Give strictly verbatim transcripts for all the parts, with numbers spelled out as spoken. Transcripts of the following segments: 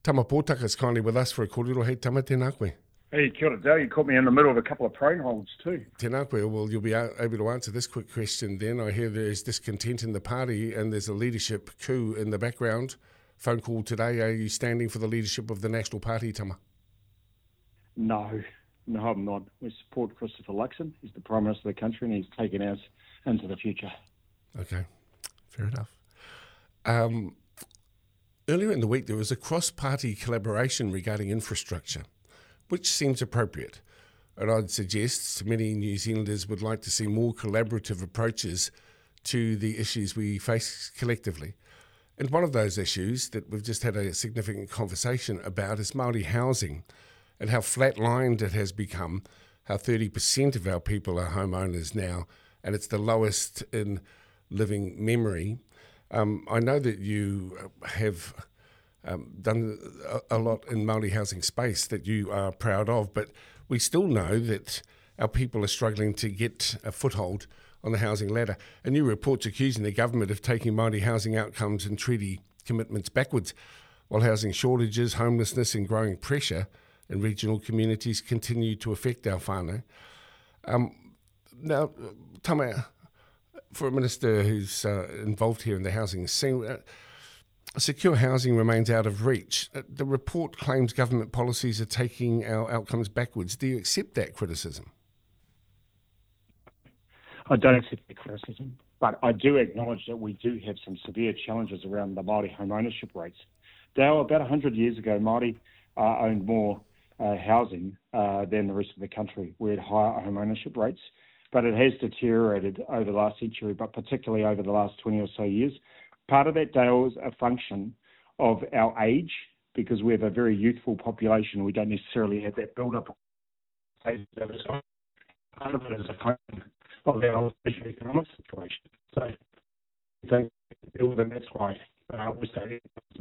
Tama Pōtaka's kindly with us for a kōrero. Hey, Tama, tēnā koe. Hey, kia ora, Dale. You caught me in the middle of a couple of prone holds too. Tēnā koe. Well, you'll be able to answer this quick question then. I hear there's discontent in the party and there's a leadership coup in the background. Phone call today. Are you standing for the leadership of the National Party, Tama? No, no, I'm not. We support Christopher Luxon. He's the Prime Minister of the country and he's taken us into the future. Okay, fair enough. Um, earlier in the week, there was a cross-party collaboration regarding infrastructure, which seems appropriate. And I'd suggest many New Zealanders would like to see more collaborative approaches to the issues we face collectively. And one of those issues that we've just had a significant conversation about is Māori housing and how flat-lined it has become, how thirty percent of our people are homeowners now, and it's the lowest in living memory. Um, I know that you have um, done a, a lot in Māori housing space that you are proud of, but we still know that our people are struggling to get a foothold on the housing ladder. A new report's accusing the government of taking Māori housing outcomes and treaty commitments backwards, while housing shortages, homelessness and growing pressure in regional communities continue to affect our whānau. Um, now, Tama, for a minister who's uh, involved here in the housing scene, uh, secure housing remains out of reach. Uh, the report claims government policies are taking our outcomes backwards. Do you accept that criticism? I don't accept the criticism, but I do acknowledge that we do have some severe challenges around the Māori home ownership rates. Dale, about one hundred years ago, Māori uh, owned more uh, housing uh, than the rest of the country. We had higher home ownership rates, but it has deteriorated over the last century, but particularly over the last twenty or so years. Part of that, Dale, is a function of our age, because we have a very youthful population. We don't necessarily have that build-up. Part of it is a function of our economic situation. So I think and that's why uh, we're saying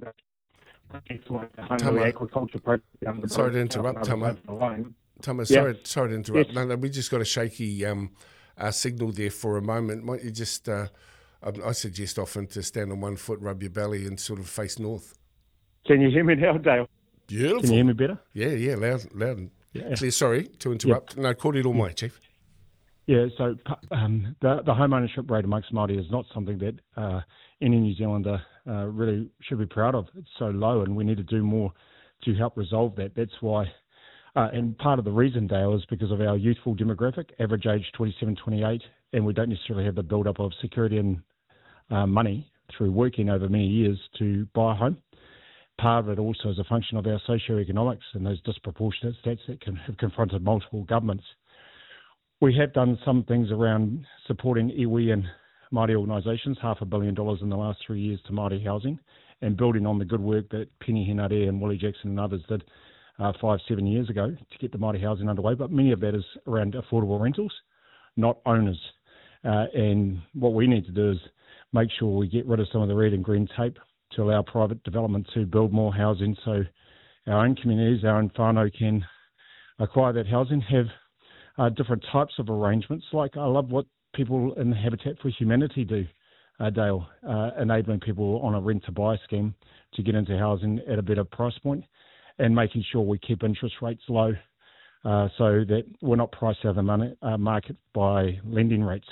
Tama, agriculture program. Sorry to interrupt, Tama. Tama, Yeah. sorry, sorry to interrupt. Yes. No, no, we just got a shaky um, uh, signal there for a moment. Might you just, uh, I, I suggest often to stand on one foot, rub your belly and sort of face north. Can you hear me now, Dale? Beautiful. Can you hear me better? Yeah, yeah, loud, loud and Yeah. clear. Sorry to interrupt. No, kōrero mai, Chief. Yeah, so um, the, the home ownership rate amongst Māori is not something that uh, any New Zealander uh, really should be proud of. It's so low, and we need to do more to help resolve that. That's why, uh, and part of the reason, Dale, is because of our youthful demographic, average age twenty-seven, twenty-eight, and we don't necessarily have the build-up of security and uh, money through working over many years to buy a home. Part of it also is a function of our socio-economics and those disproportionate stats that can have confronted multiple governments. We have done some things around supporting iwi and Māori organisations, half a billion dollars in the last three years to Māori housing, and building on the good work that Penny Henare and Willie Jackson and others did uh, five, seven years ago to get the Māori housing underway. But many of that is around affordable rentals, not owners. Uh, and what we need to do is make sure we get rid of some of the red and green tape to allow private development to build more housing so our own communities, our own whānau can acquire that housing, have Uh, different types of arrangements. Like I love what people in Habitat for Humanity do, uh, Dale, uh, enabling people on a rent-to-buy scheme to get into housing at a better price point and making sure we keep interest rates low uh, so that we're not priced out of the money, uh, market by lending rates.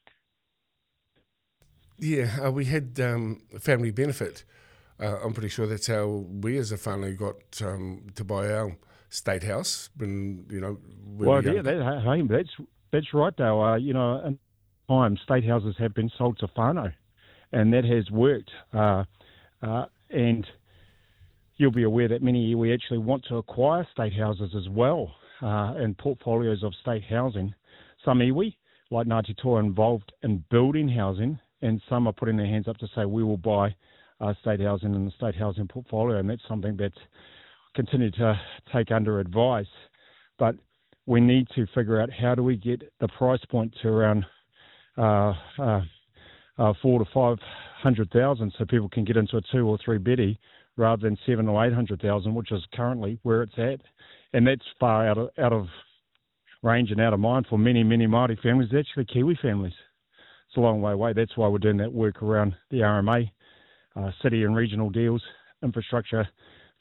Yeah, uh, we had um, family benefit. Uh, I'm pretty sure that's how we as a family got um, to buy our state house when, you know, we Well, were young. yeah, that, hey, that's that's right, Dale. Uh, you know, in time, state houses have been sold to whānau, and that has worked. Uh, uh, and you'll be aware that many we actually want to acquire state houses as well, uh, and portfolios of state housing. Some iwi, like Ngāti Toa, are involved in building housing, and some are putting their hands up to say we will buy uh, state housing in the state housing portfolio, and that's something that's continue to take under advice, but we need to figure out how do we get the price point to around uh, uh, uh, four to five hundred thousand, so people can get into a two or three beddy rather than seven or eight hundred thousand, which is currently where it's at, and that's far out of out of range and out of mind for many many Māori families, actually Kiwi families. It's a long way away. That's why we're doing that work around the R M A, uh, city and regional deals, infrastructure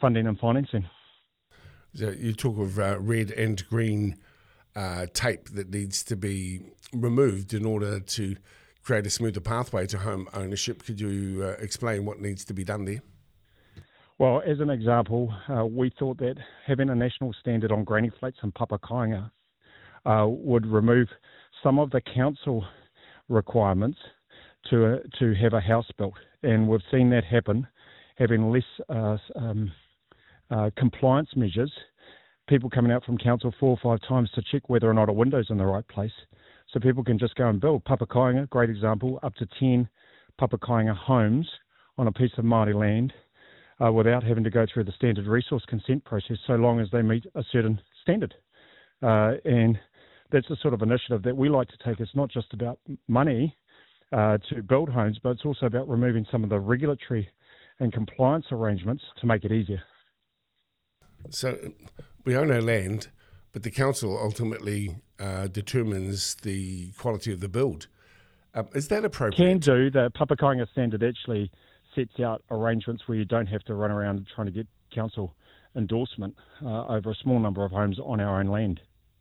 funding and financing. So you talk of uh, red and green uh, tape that needs to be removed in order to create a smoother pathway to home ownership. Could you uh, explain what needs to be done there? Well, as an example, uh, we thought that having a national standard on granny flats in Papakainga uh, would remove some of the council requirements to uh, to have a house built, and we've seen that happen, having less uh, um, uh, compliance measures, people coming out from council four or five times to check whether or not a window's in the right place, so people can just go and build. Papakainga, great example, up to ten Papakainga homes on a piece of Māori land uh, without having to go through the standard resource consent process, so long as they meet a certain standard. Uh, and that's the sort of initiative that we like to take. It's not just about money uh, to build homes, but it's also about removing some of the regulatory and compliance arrangements to make it easier. So we own our land, but the council ultimately uh, determines the quality of the build. Uh, is that appropriate? Can do. The Papakainga standard actually sets out arrangements where you don't have to run around trying to get council endorsement uh, over a small number of homes on our own land.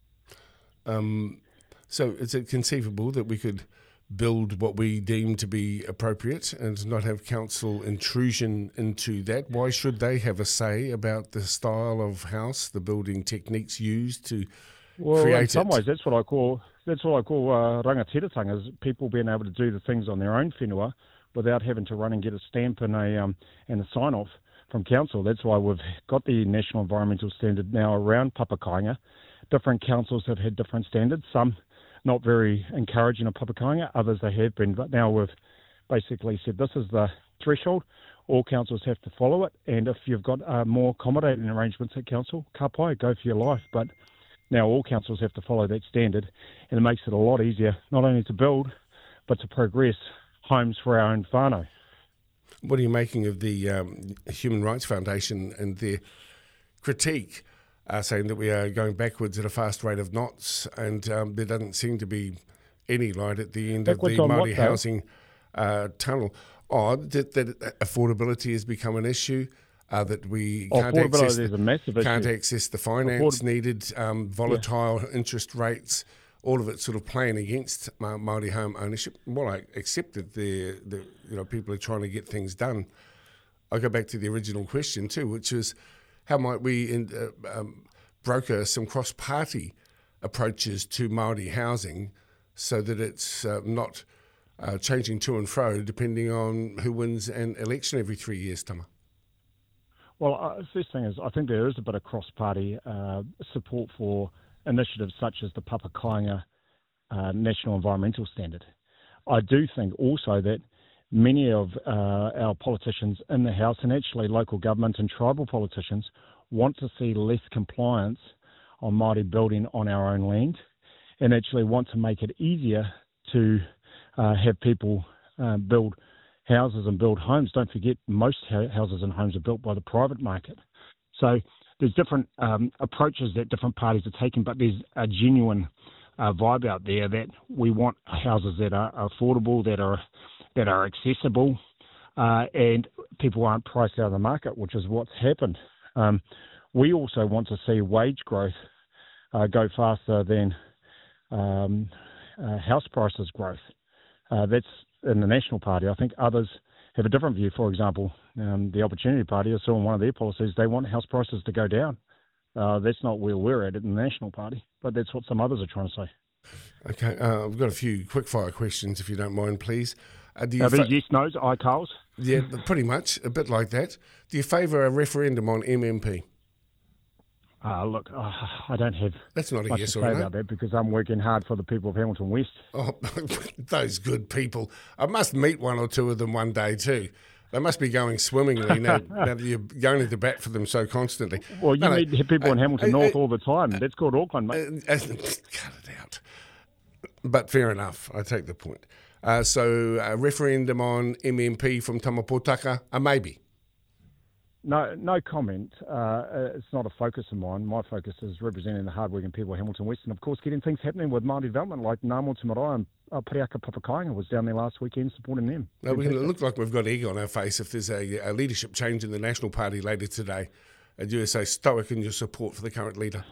Um, so is it conceivable that we could build what we deem to be appropriate and not have council intrusion into that? Why should they have a say about the style of house, the building techniques used to well, create it? In some ways, that's what I call that's what I call uh, rangatiratanga, is people being able to do the things on their own whenua without having to run and get a stamp and a um, and a sign off from council. That's why we've got the National Environmental Standard now around Papakainga. Different councils have had different standards. Some not very encouraging of Papakainga, others they have been. But now we've basically said this is the threshold. All councils have to follow it. And if you've got uh, more accommodating arrangements at council, ka pai, go for your life. But now all councils have to follow that standard, and it makes it a lot easier not only to build, but to progress homes for our own whānau. What are you making of the um, Human Rights Foundation and their critique, uh, saying that we are going backwards at a fast rate of knots, and um, there doesn't seem to be any light at the end backwards of the Māori housing uh, tunnel? Oh, that, that affordability has become an issue, uh, that we oh, can't, access the, the, a massive can't issue. access the finance Afford- needed, um, volatile yeah. interest rates, all of it sort of playing against Māori home ownership. Well, I accepted the, the you know people are trying to get things done. I go back to the original question too, which is how might we in, uh, um, broker some cross-party approaches to Māori housing so that it's uh, not uh, changing to and fro depending on who wins an election every three years, Tama? Well, uh, the first thing is I think there is a bit of cross-party uh, support for initiatives such as the Papakainga uh, National Environmental Standard. I do think also that many of uh, our politicians in the House, and actually local government and tribal politicians, want to see less compliance on Māori building on our own land, and actually want to make it easier to uh, have people uh, build houses and build homes. Don't forget, most houses and homes are built by the private market. So there's different um, approaches that different parties are taking, but there's a genuine uh, vibe out there that we want houses that are affordable, that are that are accessible, uh, and people aren't priced out of the market, which is what's happened. Um, we also want to see wage growth uh, go faster than um, uh, house prices growth. Uh, that's in the National Party. I think others have a different view. For example, um, the Opportunity Party, I saw in one of their policies, they want house prices to go down. Uh, that's not where we're at in the National Party, but that's what some others are trying to say. Okay, uh, I've got a few quick-fire questions, if you don't mind, please. Uh, do you Are fa- these yes, no's, I, Carls? Yeah, pretty much, a bit like that. Do you favour a referendum on M M P? Uh, look, uh, I don't have That's not a much yes to or say a no. about that because I'm working hard for the people of Hamilton West. Oh, those good people. I must meet one or two of them one day too. They must be going swimmingly now, now that you're going to bat for them so constantly. Well, you no, meet no, people uh, in Hamilton uh, North uh, all the time. That's called Auckland, mate. Uh, uh, cut it out. But fair enough. I take the point. Uh, so a referendum on M M P from Tamapotaka, a maybe. No, no comment. Uh, it's not a focus of mine. My focus is representing the hardworking people of Hamilton West, and of course, getting things happening with Māori development, like Ngāmo Te Marae and uh, Pariaka Papakainga was down there last weekend supporting them. No, we can look like we've got egg on our face if there's a, a leadership change in the National Party later today. and you say stoic in your support for the current leader?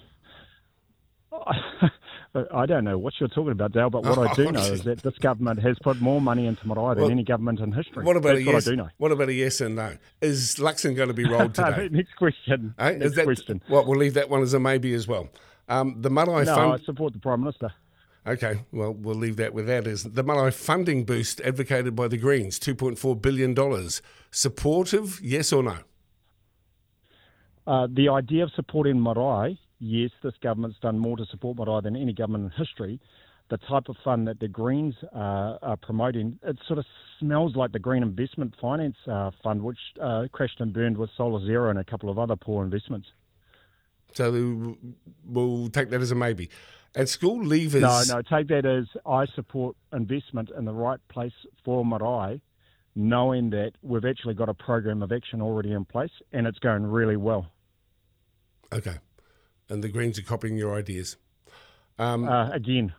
I don't know what you're talking about, Dale, but what I do know is that this government has put more money into Marae than well, any government in history. What about That's a what yes? I do know. What about a yes and no? Is Luxon going to be rolled today? Next question. Hey, Next is that, question. Well, we'll leave that one as a maybe as well. Um, the Marae no, Fund. I support the Prime Minister. Okay, well, we'll leave that with that. Is the Marae funding boost advocated by the Greens, two point four billion dollars, supportive, yes or no? Uh, the idea of supporting Marae, yes, this government's done more to support Marae than any government in history. The type of fund that the Greens uh, are promoting, it sort of smells like the Green Investment Finance uh, Fund, which uh, crashed and burned with Solar Zero and a couple of other poor investments. So we'll take that as a maybe. And school leavers... No, no, take that as I support investment in the right place for Marae, knowing that we've actually got a program of action already in place and it's going really well. Okay. And the Greens are copying your ideas. Um, uh, again.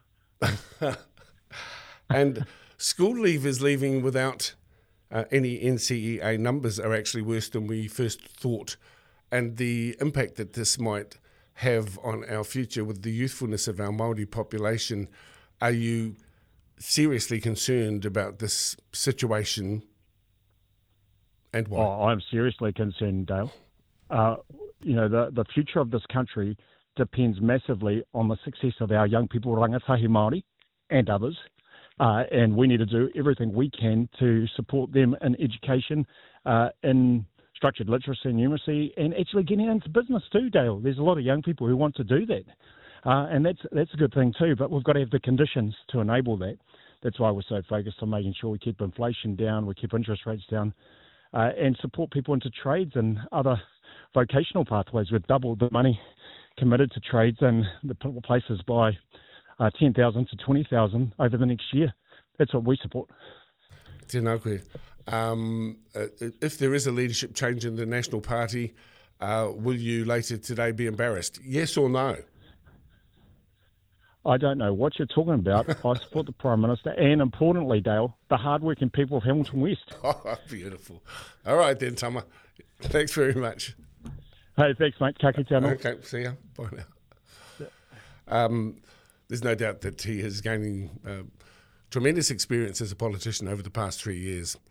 And school leavers leaving without uh, any N C E A numbers are actually worse than we first thought. And the impact that this might have on our future with the youthfulness of our Māori population, are you seriously concerned about this situation and why? Oh, I'm seriously concerned, Dale. Uh, you know, the, the future of this country depends massively on the success of our young people, rangatahi Māori and others, uh, and we need to do everything we can to support them in education, uh, in structured literacy and numeracy, and actually getting into business too, Dale. There's a lot of young people who want to do that, uh, and that's that's a good thing too, but we've got to have the conditions to enable that. That's why we're so focused on making sure we keep inflation down, we keep interest rates down, uh, and support people into trades and other vocational pathways. We've doubled the money committed to trades and the places by uh, ten thousand to twenty thousand over the next year. That's what we support. Tēnā koe. Um, uh, if there is a leadership change in the National Party, uh, will you later today be embarrassed? Yes or no? I don't know what you're talking about. I support the Prime Minister and, importantly, Dale, the hard-working people of Hamilton West. Oh, beautiful. All right then, Tama. Thanks very much. Hey, thanks, mate. Ka kite anō. Okay, see ya. Bye now. Um, there's no doubt that he is gaining uh, tremendous experience as a politician over the past three years.